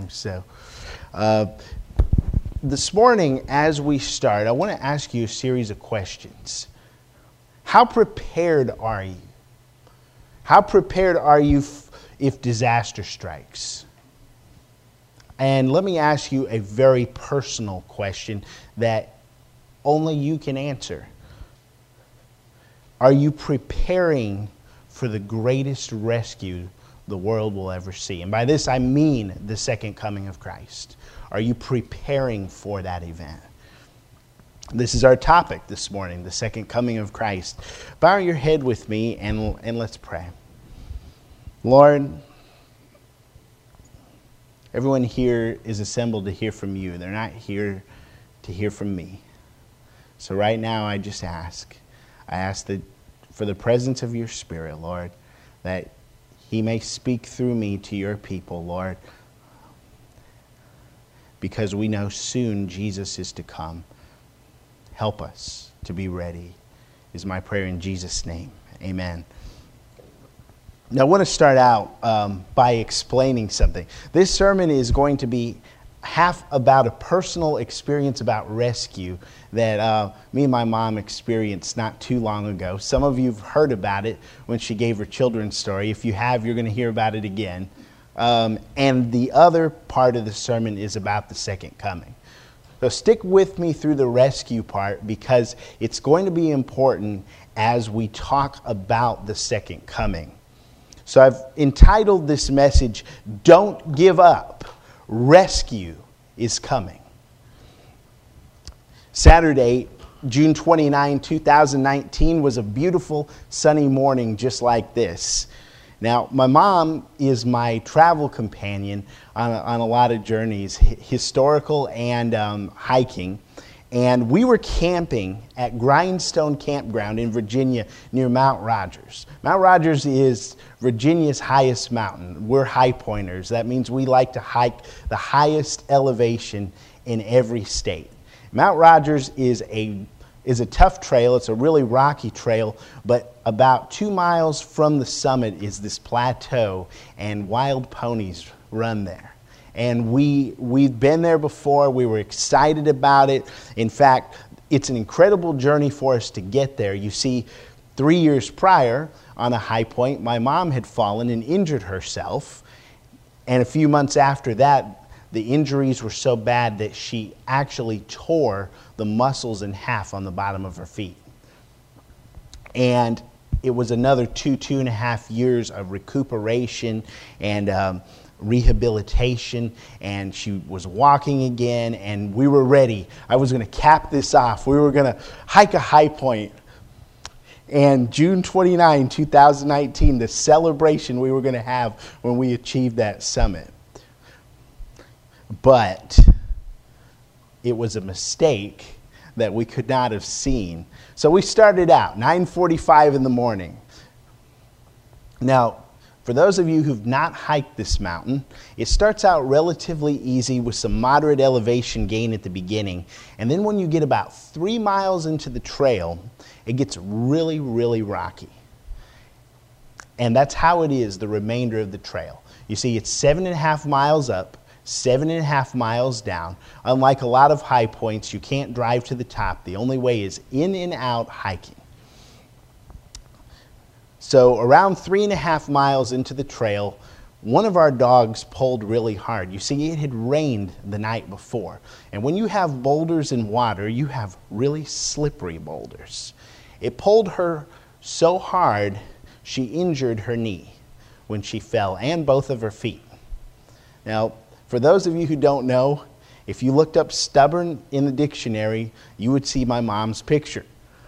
long. So this morning, as we start, I want to ask you a series of questions. How prepared are you? How prepared are you if disaster strikes? And let me ask you a very personal question that only you can answer. Are you preparing for the greatest rescue the world will ever see? And by this I mean the second coming of Christ. Are you preparing for that event? This is our topic this morning, the second coming of Christ. Bow your head with me and let's pray. Lord, everyone here is assembled to hear from you. They're not here to hear from me. So right now I ask that for the presence of your Spirit, Lord, that he may speak through me to your people, Lord, because we know soon Jesus is to come. Help us to be ready, is my prayer in Jesus' name. Amen. Now, I want to start out by explaining something. This sermon is going to be half about a personal experience about rescue that me and my mom experienced not too long ago. Some of you have heard about it when she gave her children's story. If you have, you're going to hear about it again. And the other part of the sermon is about the second coming. So stick with me through the rescue part because it's going to be important as we talk about the second coming. So I've entitled this message, Don't Give Up. Rescue is coming. Saturday, June 29, 2019 was a beautiful sunny morning just like this. Now, my mom is my travel companion on a lot of journeys, historical and hiking. And we were camping at Grindstone Campground in Virginia near Mount Rogers. Mount Rogers is Virginia's highest mountain. We're high pointers. That means we like to hike the highest elevation in every state. Mount Rogers is a tough trail. It's a really rocky trail, but about 2 miles from the summit is this plateau, and wild ponies run there. And we've been there before. We were excited about it. In fact, it's an incredible journey for us to get there. You see, 3 years prior, on a high point, my mom had fallen and injured herself. And a few months after that, the injuries were so bad that she actually tore the muscles in half on the bottom of her feet. And it was another 2.5 years of recuperation and rehabilitation, and she was walking again, and we were ready. I was going to cap this off. We were going to hike a high point. And June 29, 2019, the celebration we were going to have when we achieved that summit. But it was a mistake that we could not have seen. So we started out 9:45 in the morning. Now, for those of you who've not hiked this mountain, it starts out relatively easy with some moderate elevation gain at the beginning. And then when you get about 3 miles into the trail, it gets really, really rocky. And that's how it is the remainder of the trail. You see, it's 7.5 miles up, 7.5 miles down. Unlike a lot of high points, you can't drive to the top. The only way is in and out hiking. So around 3.5 miles into the trail, one of our dogs pulled really hard. You see, it had rained the night before. And when you have boulders and water, you have really slippery boulders. It pulled her so hard, she injured her knee when she fell, and both of her feet. Now, for those of you who don't know, if you looked up stubborn in the dictionary, you would see my mom's picture.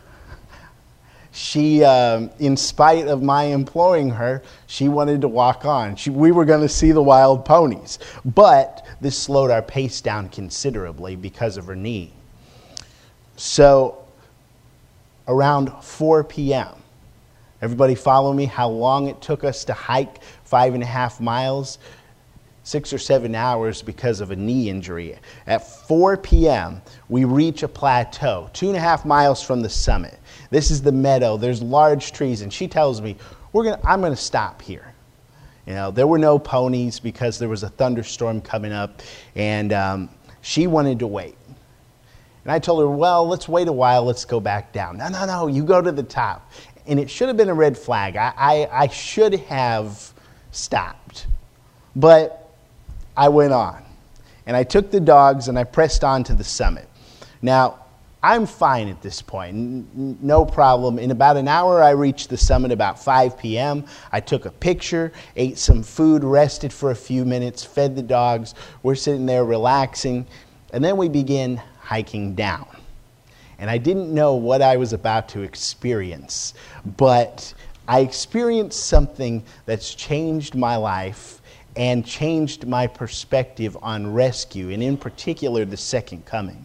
She, in spite of my imploring her, she wanted to walk on. We were going to see the wild ponies. But this slowed our pace down considerably because of her knee. So, around 4 p.m., everybody follow me how long it took us to hike 5.5 miles? 6 or 7 hours because of a knee injury. At 4 p.m., we reach a plateau 2.5 miles from the summit. This is the meadow. There's large trees, and she tells me, I'm going to stop here. There were no ponies because there was a thunderstorm coming up, and she wanted to wait. And I told her, well, let's wait a while, let's go back down. No, you go to the top. And it should have been a red flag. I should have stopped. But I went on. And I took the dogs and I pressed on to the summit. Now, I'm fine at this point, no problem. In about an hour, I reached the summit about 5 p.m. I took a picture, ate some food, rested for a few minutes, fed the dogs. We're sitting there relaxing, and then we begin hiking down. And I didn't know what I was about to experience, but I experienced something that's changed my life and changed my perspective on rescue, and in particular, the second coming.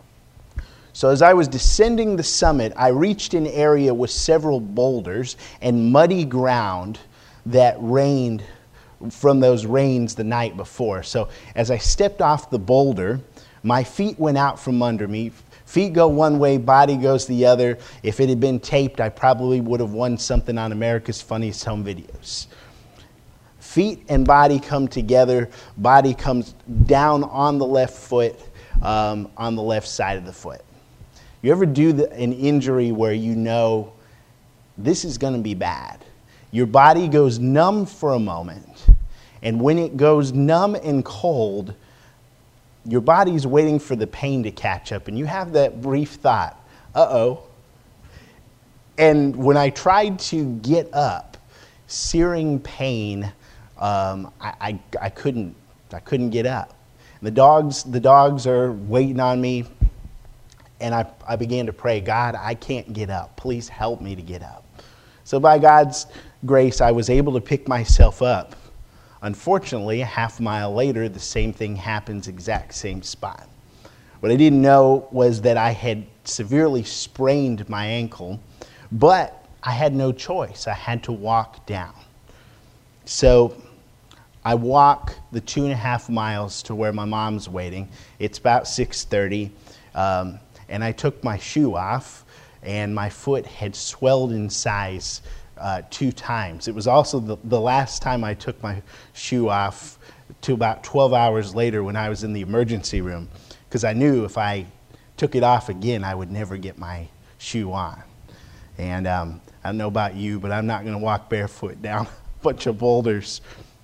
So as I was descending the summit, I reached an area with several boulders and muddy ground that rained from those rains the night before. So as I stepped off the boulder, my feet went out from under me. Feet go one way, body goes the other. If it had been taped, I probably would have won something on America's Funniest Home Videos. Feet and body come together. Body comes down on the left foot, on the left side of the foot. You ever do an injury where you know this is going to be bad? Your body goes numb for a moment, and when it goes numb and cold, your body's waiting for the pain to catch up, and you have that brief thought, uh-oh. And when I tried to get up, searing pain, I couldn't get up. And the dogs are waiting on me. And I began to pray, God, I can't get up. Please help me to get up. So by God's grace, I was able to pick myself up. Unfortunately, a half mile later, the same thing happens, exact same spot. What I didn't know was that I had severely sprained my ankle, but I had no choice. I had to walk down. So I walk the 2.5 miles to where my mom's waiting. It's about 6:30. And I took my shoe off, and my foot had swelled in size 2 times. It was also the last time I took my shoe off to about 12 hours later when I was in the emergency room, because I knew if I took it off again, I would never get my shoe on. And I don't know about you, but I'm not going to walk barefoot down a bunch of boulders.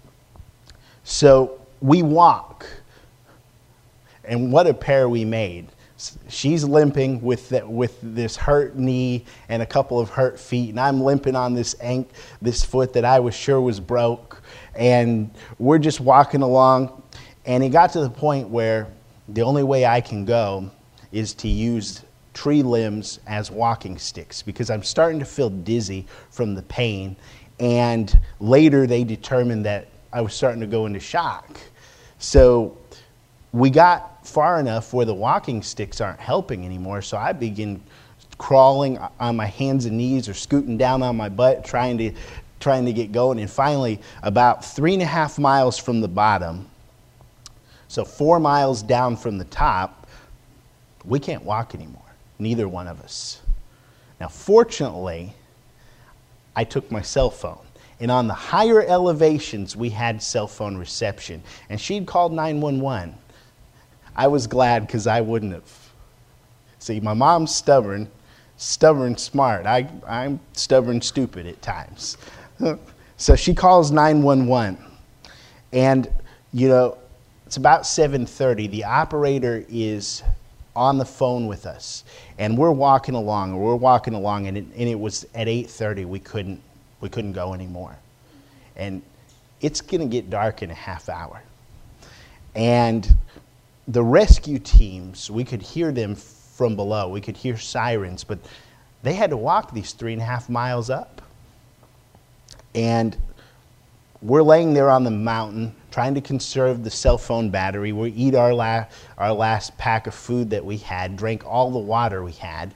So we walk, and what a pair we made. She's limping with this hurt knee and a couple of hurt feet, and I'm limping on this foot that I was sure was broke. And we're just walking along, and it got to the point where the only way I can go is to use tree limbs as walking sticks, because I'm starting to feel dizzy from the pain. And later they determined that I was starting to go into shock. So we got far enough where the walking sticks aren't helping anymore, so I begin crawling on my hands and knees or scooting down on my butt, trying to get going. And finally, about 3.5 miles from the bottom, so 4 miles down from the top, we can't walk anymore, neither one of us. Now, fortunately, I took my cell phone. And on the higher elevations, we had cell phone reception. And she'd called 911. I was glad, because I wouldn't have. See, my mom's stubborn smart. I'm stubborn stupid at times. So she calls 911. And, it's about 7:30. The operator is on the phone with us. And we're walking along, and it was at 8:30. We couldn't go anymore. And it's going to get dark in a half hour. And the rescue teams, we could hear them from below. We could hear sirens, but they had to walk these 3.5 miles up. And we're laying there on the mountain, trying to conserve the cell phone battery. We eat our last pack of food that we had, drank all the water we had.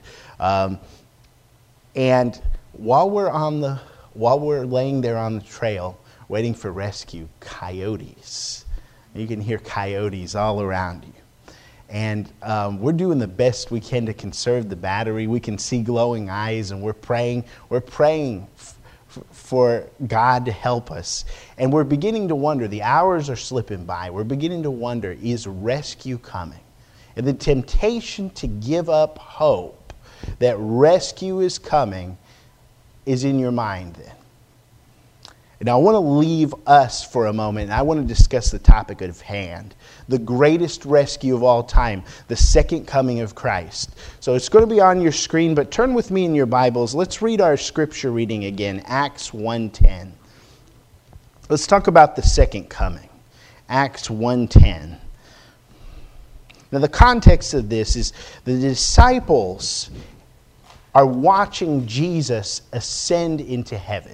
And while we're laying there on the trail, waiting for rescue, coyotes. You can hear coyotes all around you. And we're doing the best we can to conserve the battery. We can see glowing eyes, and we're praying for God to help us. And we're beginning to wonder, the hours are slipping by. We're beginning to wonder, is rescue coming? And the temptation to give up hope that rescue is coming is in your mind then. And I want to leave us for a moment, and I want to discuss the topic at hand. The greatest rescue of all time, the second coming of Christ. So it's going to be on your screen, but turn with me in your Bibles. Let's read our scripture reading again, Acts 1:10. Let's talk about the second coming. Acts 1:10. Now the context of this is the disciples are watching Jesus ascend into heaven.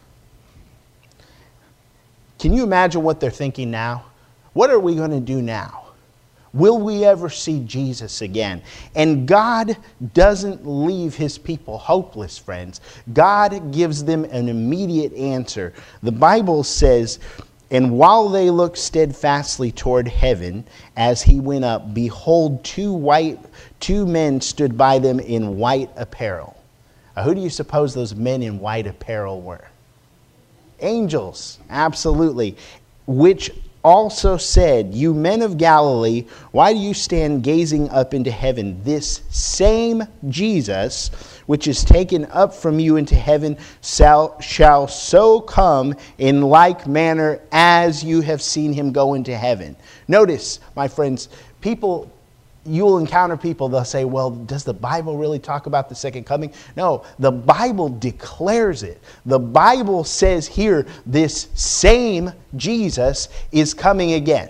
Can you imagine what they're thinking now? What are we going to do now? Will we ever see Jesus again? And God doesn't leave his people hopeless, friends. God gives them an immediate answer. The Bible says, "And while they looked steadfastly toward heaven as he went up, behold, two men stood by them in white apparel." Now, who do you suppose those men in white apparel were? Angels, absolutely. Which also said, "You men of Galilee, why do you stand gazing up into heaven? This same Jesus, which is taken up from you into heaven, shall so come in like manner as you have seen him go into heaven." Notice, my friends, you'll encounter people, they'll say, "Well, does the Bible really talk about the second coming?" No, the Bible declares it. The Bible says here, this same Jesus is coming again.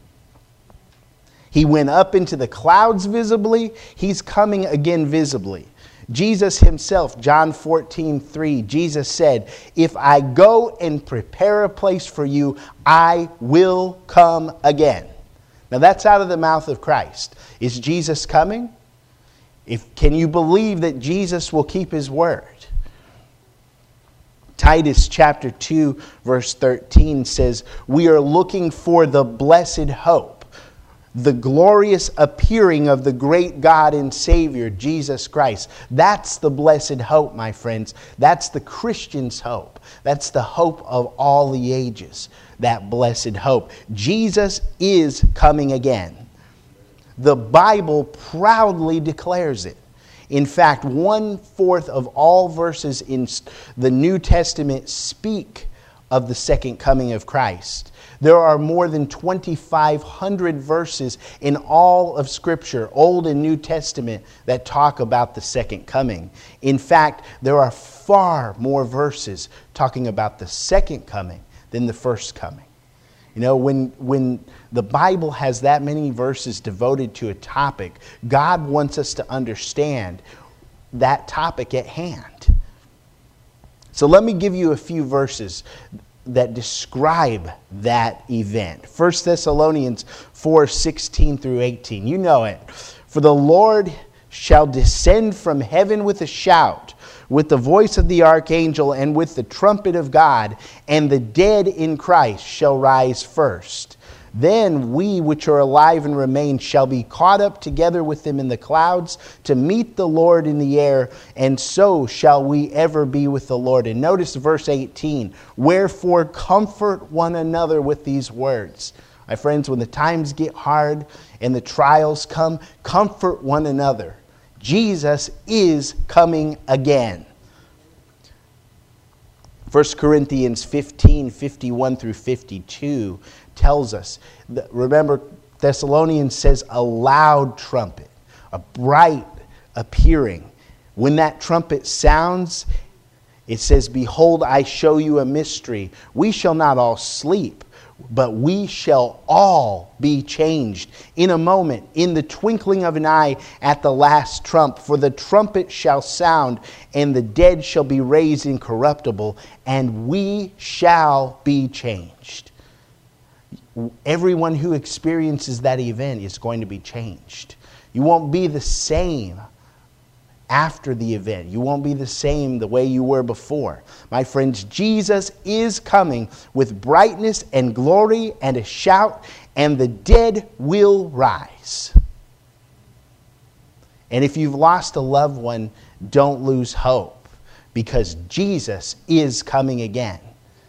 He went up into the clouds visibly. He's coming again visibly. Jesus himself, John 14:3, Jesus said, "If I go and prepare a place for you, I will come again." Now that's out of the mouth of Christ. Is Jesus coming? Can you believe that Jesus will keep his word? Titus chapter 2 verse 13 says, "We are looking for the blessed hope, the glorious appearing of the great God and Savior, Jesus Christ." That's the blessed hope, my friends. That's the Christian's hope. That's the hope of all the ages, that blessed hope. Jesus is coming again. The Bible proudly declares it. In fact, 1/4 of all verses in the New Testament speak of the second coming of Christ. There are more than 2,500 verses in all of Scripture, Old and New Testament, that talk about the second coming. In fact, there are far more verses talking about the second coming than the first coming. You know, when the Bible has that many verses devoted to a topic, God wants us to understand that topic at hand. So let me give you a few verses that describe that event. 1 Thessalonians 4:16 through 18. You know it. "For the Lord shall descend from heaven with a shout, with the voice of the archangel, and with the trumpet of God, and the dead in Christ shall rise first. Then we which are alive and remain shall be caught up together with them in the clouds to meet the Lord in the air, and so shall we ever be with the Lord." And notice verse 18, "Wherefore comfort one another with these words." My friends, when the times get hard and the trials come, comfort one another. Jesus is coming again. 1 Corinthians 15:51 through 52 tells us, remember, Thessalonians says a loud trumpet, a bright appearing. When that trumpet sounds, it says, "Behold, I show you a mystery. We shall not all sleep, but we shall all be changed in a moment, in the twinkling of an eye, at the last trump. For the trumpet shall sound, and the dead shall be raised incorruptible, and we shall be changed." Everyone who experiences that event is going to be changed. You won't be the same after the event. You won't be the same the way you were before. My friends, Jesus is coming with brightness and glory and a shout, and the dead will rise. And if you've lost a loved one, don't lose hope, because Jesus is coming again.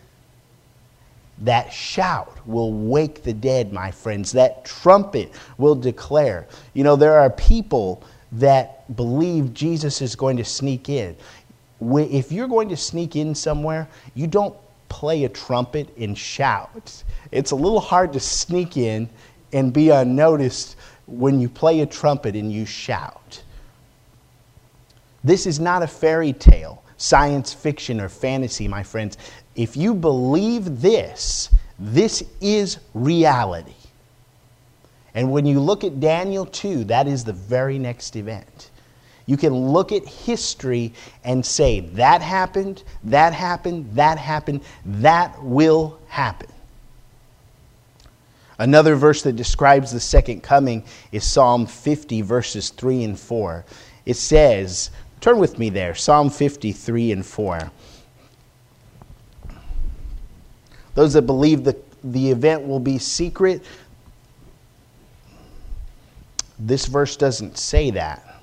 That shout will wake the dead, my friends. That trumpet will declare. You know, there are people that believe Jesus is going to sneak in. If you're going to sneak in somewhere, you don't play a trumpet and shout. It's a little hard to sneak in and be unnoticed when you play a trumpet and you shout. This is not a fairy tale, science fiction, or fantasy, my friends. If you believe this, this is reality. And when you look at Daniel 2, that is the very next event. You can look at history and say, that happened, that happened, that happened, that will happen. Another verse that describes the second coming is Psalm 50, verses 3 and 4. It says, turn with me there, Psalm 53 and 4. Those that believe that the event will be secret, this verse doesn't say that.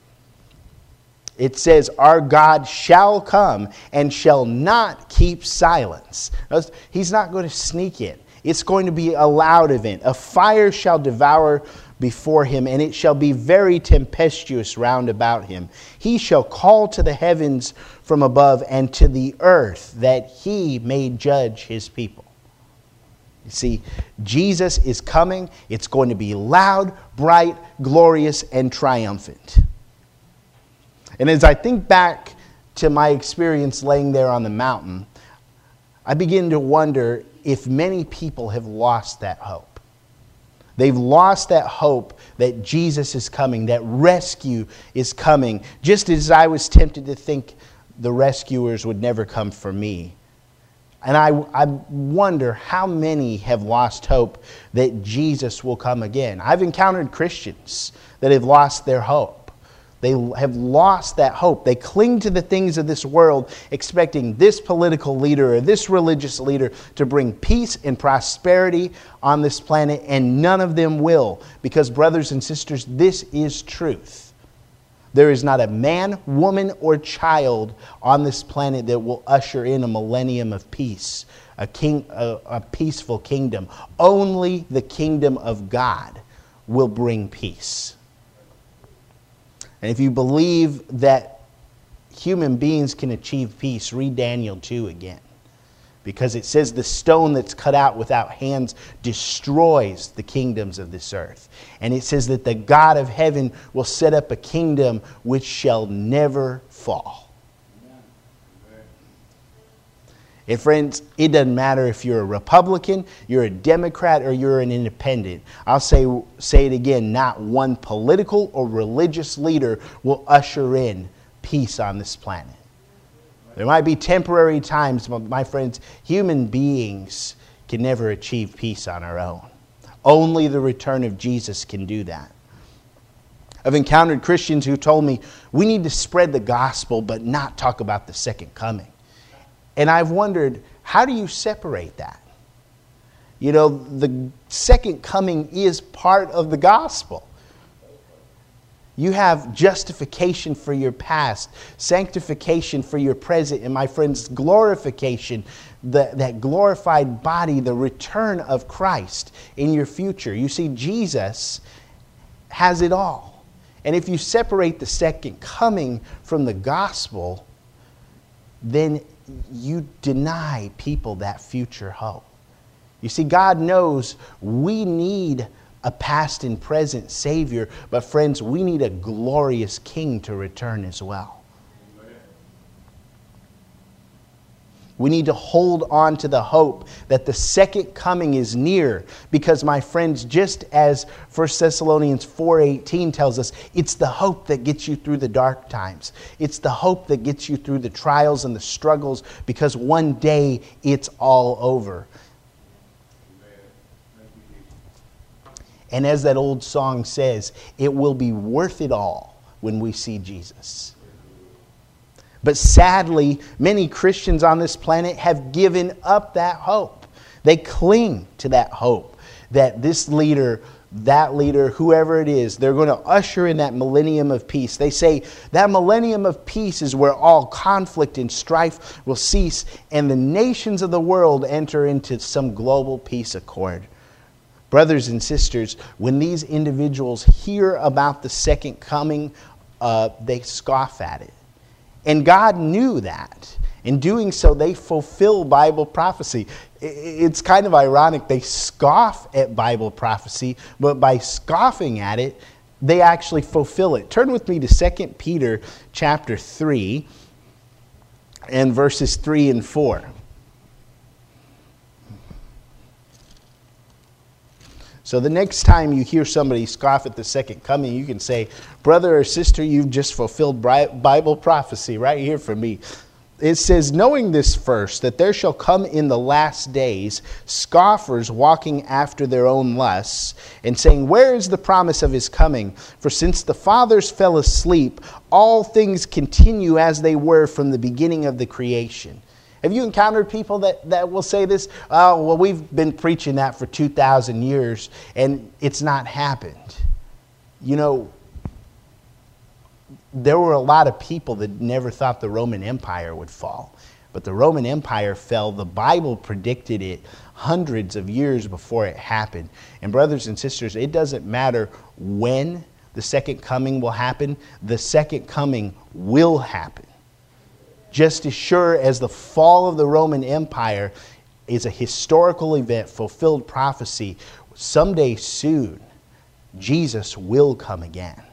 It says, our God shall come and shall not keep silence. He's not going to sneak in. It's going to be a loud event. A fire shall devour before him, and it shall be very tempestuous round about him. He shall call to the heavens from above and to the earth, that he may judge his people. You see, Jesus is coming. It's going to be loud, bright, glorious, and triumphant. And as I think back to my experience laying there on the mountain, I begin to wonder if many people have lost that hope. They've lost that hope that Jesus is coming, that rescue is coming, just as I was tempted to think the rescuers would never come for me. And I wonder how many have lost hope that Jesus will come again. I've encountered Christians that have lost their hope. They have lost that hope. They cling to the things of this world, expecting this political leader or this religious leader to bring peace and prosperity on this planet, and none of them will. Because, brothers and sisters, this is truth. There is not a man, woman, or child on this planet that will usher in a millennium of peace, a peaceful kingdom. Only the kingdom of God will bring peace. And if you believe that human beings can achieve peace, read Daniel 2 again. Because it says the stone that's cut out without hands destroys the kingdoms of this earth. And it says that the God of heaven will set up a kingdom which shall never fall. And friends, it doesn't matter if you're a Republican, you're a Democrat, or you're an independent. I'll say it again, not one political or religious leader will usher in peace on this planet. There might be temporary times, but my friends, human beings can never achieve peace on our own. Only the return of Jesus can do that. I've encountered Christians who told me, we need to spread the gospel but not talk about the second coming. And I've wondered, how do you separate that? You know, the second coming is part of the gospel. You have justification for your past, sanctification for your present, and my friends, glorification, that glorified body, the return of Christ in your future. You see, Jesus has it all. And if you separate the second coming from the gospel, then you deny people that future hope. You see, God knows we need a past and present Savior, but friends, we need a glorious King to return as well. Amen. We need to hold on to the hope that the second coming is near, because my friends, just as 1 Thessalonians 4:18 tells us, it's the hope that gets you through the dark times. It's the hope that gets you through the trials and the struggles, because one day it's all over. And as that old song says, it will be worth it all when we see Jesus. But sadly, many Christians on this planet have given up that hope. They cling to that hope that this leader that leader, whoever it is, they're going to usher in that millennium of peace. They say that millennium of peace is where all conflict and strife will cease and the nations of the world enter into some global peace accord. Brothers and sisters, when these individuals hear about the second coming, they scoff at it. And God knew that. In doing so, they fulfill Bible prophecy. It's kind of ironic. They scoff at Bible prophecy, but by scoffing at it, they actually fulfill it. Turn with me to 2 Peter chapter 3 and verses 3 and 4. So the next time you hear somebody scoff at the second coming, you can say, brother or sister, you've just fulfilled Bible prophecy right here for me. It says, knowing this first, that there shall come in the last days scoffers walking after their own lusts, and saying, where is the promise of his coming? For since the fathers fell asleep, all things continue as they were from the beginning of the creation. Have you encountered people that will say this? Oh, well, we've been preaching that for 2,000 years, and it's not happened. You know, there were a lot of people that never thought the Roman Empire would fall. But the Roman Empire fell. The Bible predicted it hundreds of years before it happened. And brothers and sisters, it doesn't matter when the second coming will happen. The second coming will happen. Just as sure as the fall of the Roman Empire is a historical event, fulfilled prophecy, someday soon, Jesus will come again.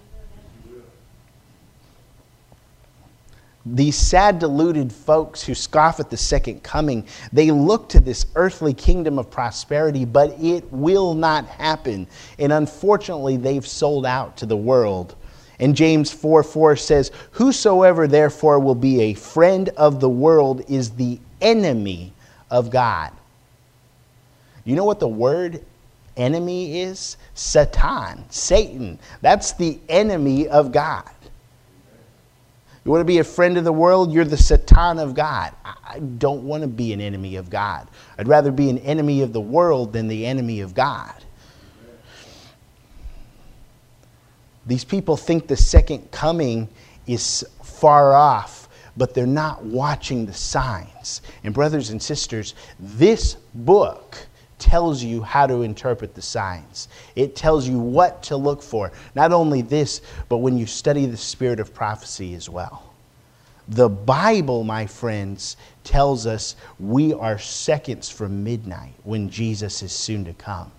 These sad, deluded folks who scoff at the second coming, they look to this earthly kingdom of prosperity, but it will not happen. And unfortunately, they've sold out to the world. And James 4:4 says, whosoever therefore will be a friend of the world is the enemy of God. You know what the word enemy is? Satan, Satan. That's the enemy of God. You want to be a friend of the world? You're the Satan of God. I don't want to be an enemy of God. I'd rather be an enemy of the world than the enemy of God. These people think the second coming is far off, but they're not watching the signs. And brothers and sisters, this book tells you how to interpret the signs. It tells you what to look for. Not only this, but when you study the spirit of prophecy as well. The Bible, my friends, tells us we are seconds from midnight when Jesus is soon to come.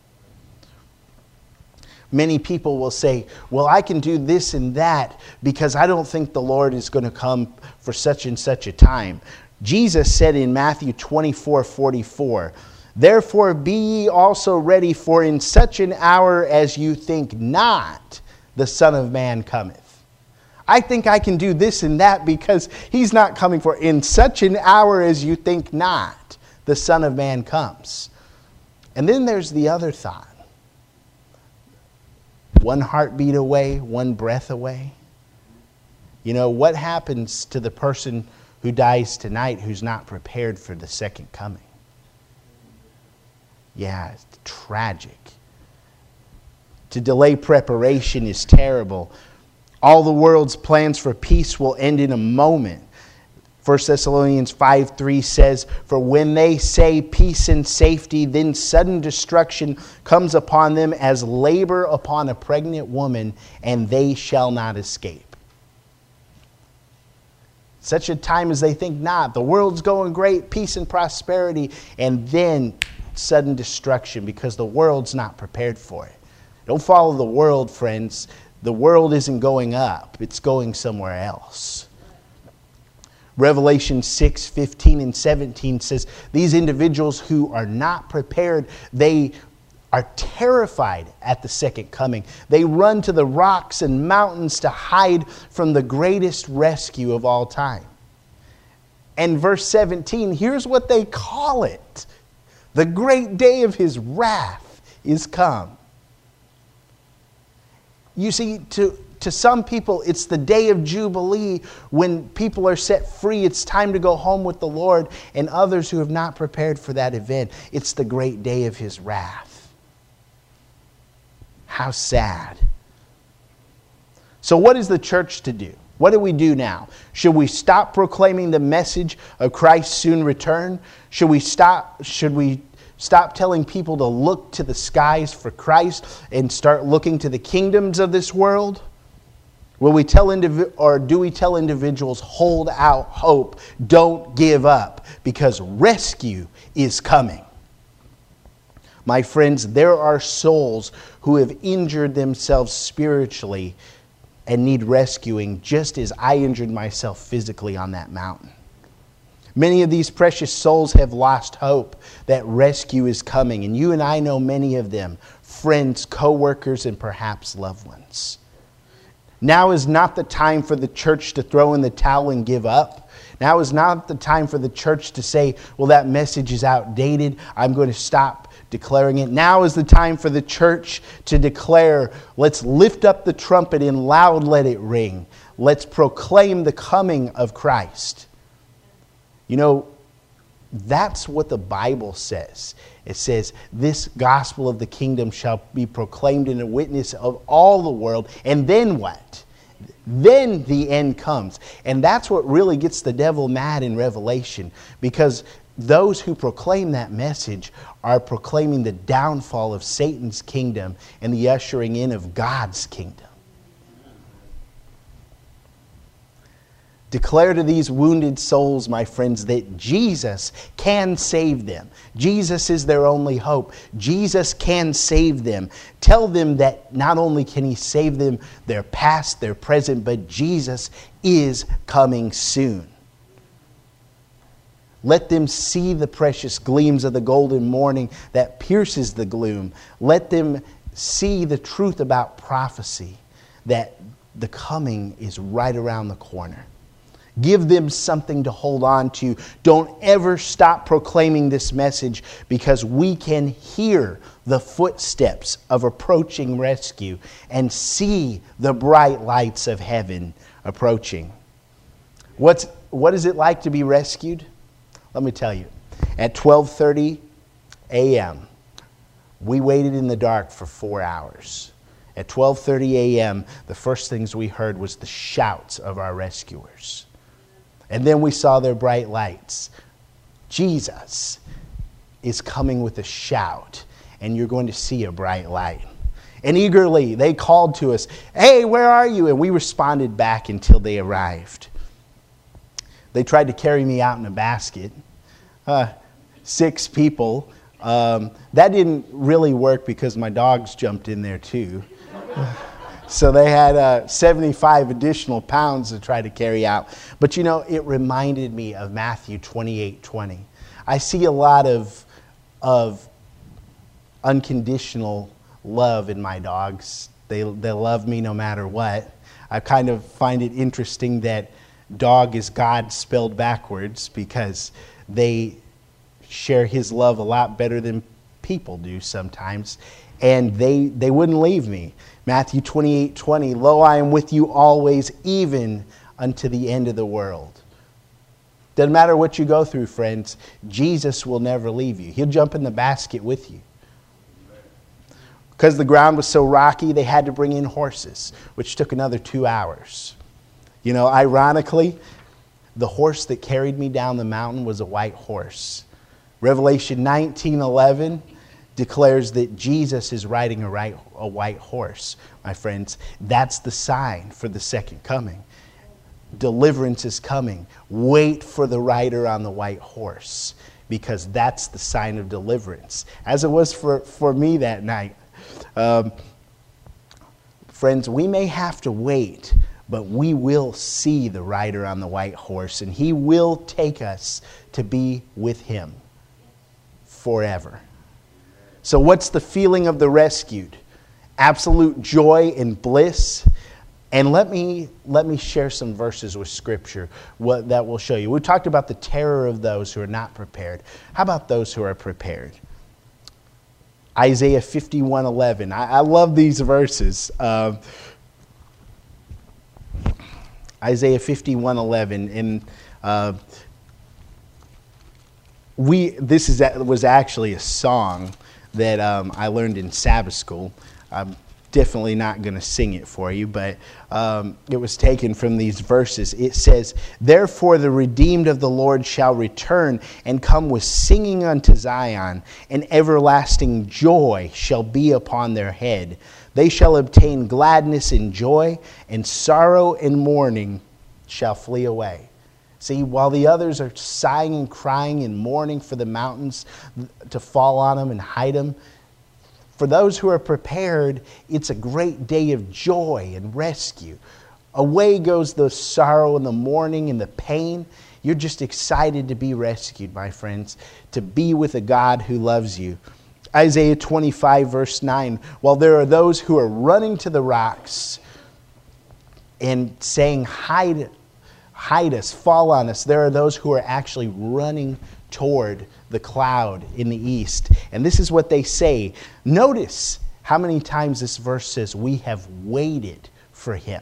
Many people will say, well, I can do this and that because I don't think the Lord is going to come for such and such a time. Jesus said in Matthew 24:44, therefore be ye also ready, for in such an hour as you think not, the Son of Man cometh. I think I can do this and that because he's not coming for in such an hour as you think not, the Son of Man comes. And then there's the other thought. One heartbeat away, one breath away. You know, what happens to the person who dies tonight who's not prepared for the second coming? Yeah, it's tragic. To delay preparation is terrible. All the world's plans for peace will end in a moment. 1 Thessalonians 5:3 says, for when they say peace and safety, then sudden destruction comes upon them as labor upon a pregnant woman, and they shall not escape. Such a time as they think not. The world's going great, peace and prosperity, and then sudden destruction because the world's not prepared for it. Don't follow the world, friends. The world isn't going up. It's going somewhere else. Revelation 6:15 and 17 says, these individuals who are not prepared, they are terrified at the second coming. They run to the rocks and mountains to hide from the greatest rescue of all time. And verse 17, here's what they call it. The great day of his wrath is come. You see, to some people, it's the day of Jubilee when people are set free. It's time to go home with the Lord. And others who have not prepared for that event, it's the great day of his wrath. How sad. So what is the church to do? What do we do now? Should we stop proclaiming the message of Christ's soon return? Should we stop telling people to look to the skies for Christ and start looking to the kingdoms of this world? Do we tell individuals, hold out hope, don't give up, because rescue is coming? My friends, there are souls who have injured themselves spiritually and need rescuing, just as I injured myself physically on that mountain. Many of these precious souls have lost hope that rescue is coming, and you and I know many of them, friends, co-workers, and perhaps loved ones. Now is not the time for the church to throw in the towel and give up. Now is not the time for the church to say, well, that message is outdated, I'm going to stop declaring it. Now is the time for the church to declare, let's lift up the trumpet and loud let it ring. Let's proclaim the coming of Christ. You know, that's what the Bible says. It says, this gospel of the kingdom shall be proclaimed in a witness of all the world. And then what? Then the end comes. And that's what really gets the devil mad in Revelation. Because those who proclaim that message are proclaiming the downfall of Satan's kingdom and the ushering in of God's kingdom. Declare to these wounded souls, my friends, that Jesus can save them. Jesus is their only hope. Jesus can save them. Tell them that not only can He save them, their past, their present, but Jesus is coming soon. Let them see the precious gleams of the golden morning that pierces the gloom. Let them see the truth about prophecy, that the coming is right around the corner. Give them something to hold on to. Don't ever stop proclaiming this message, because we can hear the footsteps of approaching rescue and see the bright lights of heaven approaching. What is it like to be rescued? Let me tell you. At 12:30 a.m., we waited in the dark for 4 hours. At 12:30 a.m., the first things we heard was the shouts of our rescuers. And then we saw their bright lights. Jesus is coming with a shout, and you're going to see a bright light. And eagerly, they called to us, hey, where are you? And we responded back until they arrived. They tried to carry me out in a basket. 6 people. That didn't really work because my dogs jumped in there too. So they had 75 additional pounds to try to carry out. But you know, it reminded me of Matthew 28:20. I see a lot of unconditional love in my dogs. They love me no matter what. I kind of find it interesting that dog is God spelled backwards, because they share His love a lot better than people do sometimes. And they wouldn't leave me. Matthew 28:20, lo, I am with you always, even unto the end of the world. Doesn't matter what you go through, friends. Jesus will never leave you. He'll jump in the basket with you. Because the ground was so rocky, they had to bring in horses, which took another 2 hours. You know, ironically, the horse that carried me down the mountain was a white horse. Revelation 19:11 declares that Jesus is riding a white horse, my friends. That's the sign for the second coming. Deliverance is coming. Wait for the rider on the white horse, because that's the sign of deliverance, as it was for me that night. Friends, we may have to wait, but we will see the rider on the white horse, and He will take us to be with Him forever. So what's the feeling of the rescued? Absolute joy and bliss. And let me share some verses with Scripture that will show you. We talked about the terror of those who are not prepared. How about those who are prepared? Isaiah 51:11. I love these verses. Isaiah 51:11, and this was actually a song that I learned in Sabbath school. definitely not going to sing it for you, but it was taken from these verses. It says, "Therefore the redeemed of the Lord shall return and come with singing unto Zion, and everlasting joy shall be upon their head. They shall obtain gladness and joy, and sorrow and mourning shall flee away." See, while the others are sighing and crying and mourning for the mountains to fall on them and hide them, for those who are prepared, it's a great day of joy and rescue. Away goes the sorrow and the mourning and the pain. You're just excited to be rescued, my friends, to be with a God who loves you. Isaiah 25, verse 9, while there are those who are running to the rocks and saying, hide us, fall on us, there are those who are actually running toward the cloud in the east. And this is what they say. Notice how many times this verse says, "We have waited for him."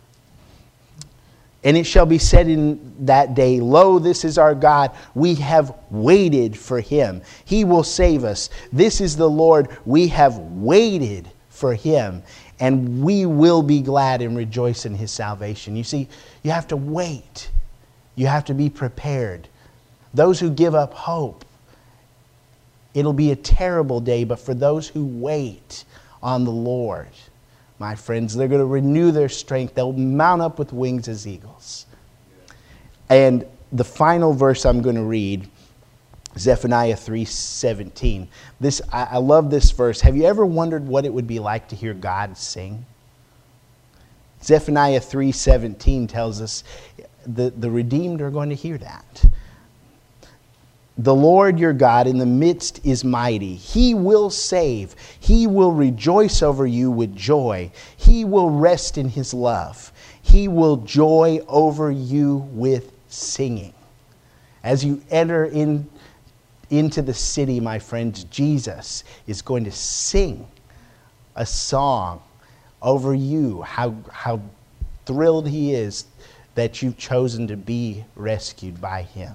And it shall be said in that day, "Lo, this is our God. We have waited for him. He will save us. This is the Lord. We have waited for him. And we will be glad and rejoice in his salvation." You see, you have to wait. You have to be prepared. Those who give up hope, it'll be a terrible day, but for those who wait on the Lord, my friends, they're going to renew their strength. They'll mount up with wings as eagles. And the final verse I'm going to read, Zephaniah 3:17. I love this verse. Have you ever wondered what it would be like to hear God sing? Zephaniah 3:17 tells us the redeemed are going to hear that. "The Lord your God in the midst is mighty. He will save. He will rejoice over you with joy. He will rest in his love. He will joy over you with singing." As you enter into the city, my friends, Jesus is going to sing a song over you. How thrilled he is that you've chosen to be rescued by him.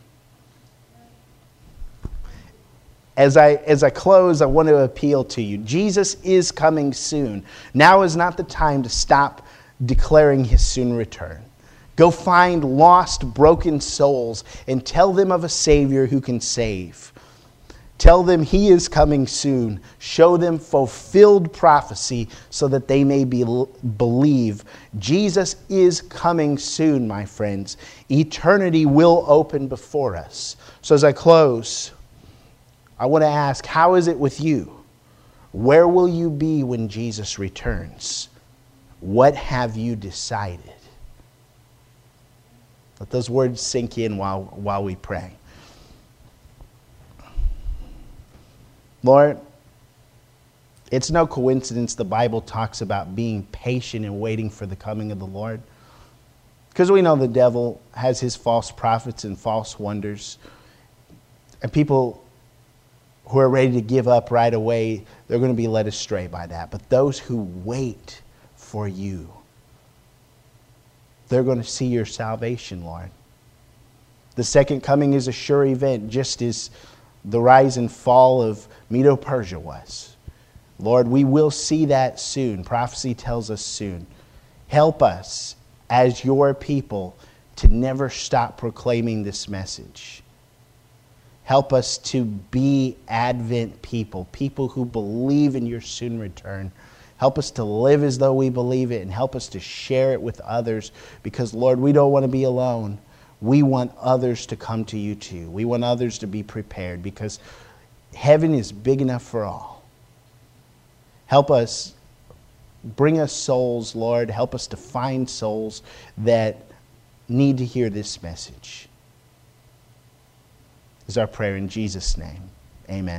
As I close, I want to appeal to you. Jesus is coming soon. Now is not the time to stop declaring his soon return. Go find lost, broken souls and tell them of a Savior who can save. Tell them he is coming soon. Show them fulfilled prophecy so that they may believe. Jesus is coming soon, my friends. Eternity will open before us. So as I close, I want to ask, how is it with you? Where will you be when Jesus returns? What have you decided? Let those words sink in while we pray. Lord, it's no coincidence the Bible talks about being patient and waiting for the coming of the Lord. Because we know the devil has his false prophets and false wonders. And people who are ready to give up right away, they're going to be led astray by that. But those who wait for you, they're going to see your salvation, Lord. The second coming is a sure event, just as the rise and fall of Medo-Persia was. Lord, we will see that soon. Prophecy tells us soon. Help us as your people to never stop proclaiming this message. Help us to be Advent people, people who believe in your soon return. Help us to live as though we believe it, and help us to share it with others, because, Lord, we don't want to be alone. We want others to come to you too. We want others to be prepared, because heaven is big enough for all. Help us, bring us souls, Lord. Help us to find souls that need to hear this message. This is our prayer in Jesus' name. Amen.